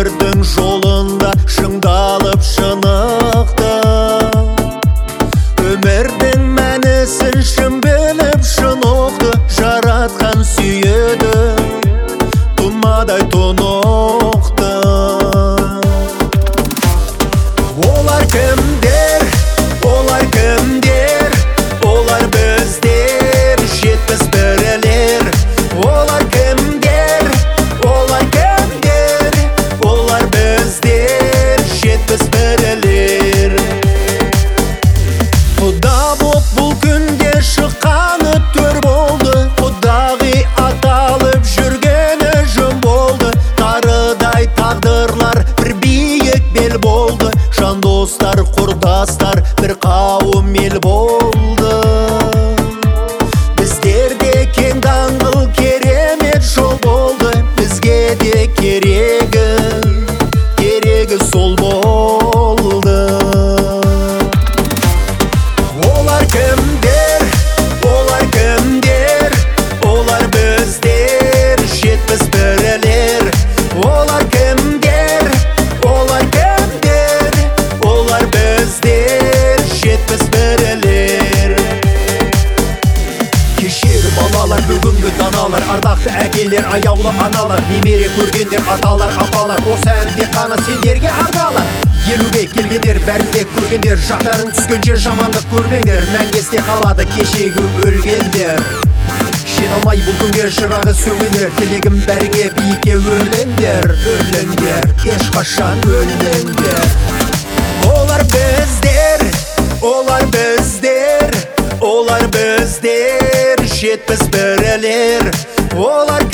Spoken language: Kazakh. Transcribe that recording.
өмірдің жолында шыңдалып шынықты. Өмірдің мәнісін шын біліп шын ұқты. Жаратқан сүйеді тұнмадай тұнықты. Олар кімдер, олар кімдер, олар біздер, жетпіс бірілер. Олар кімдер, олар кімдер, олар біздер, жетпіс бірілер. Құда боп бұл күнде шыққаны төр болды. Құдағи аталып жүргені жөн болды. Тарыдай тағдырлар бір биік бел болды. Жан достар, құрдастар бір қауым ел болды. Біздерде кең даңғыл керемет жол болды. Бізге де керегі сол болды. Олар кімдер, олар кімдер, олар біздер, жетпіс бірілер. Олар кімдер, олар кімдер, олар біздер, жетпіс бірілер. Кешегі балалар, бүгінгі даналар, ардақты әкелер, аяулы аналар, немере көргендер, аталар, апалар, осы әнде қана сендерге ардалар. Елуге келгендер, бәрінде көргендер, жақтарын түскенше жамандық көрмеңдер. Мәңгі есте қалады кешегі өлгендер. Жете алмай бұл күнге жырағы сөнгендер. Тілегім бәріңе биікке өрлеңдер, өрлеңдер, ешқашан өлмеңдер. Олар біздер, олар біздер, олар біздер, жетпіс бірілер. Олар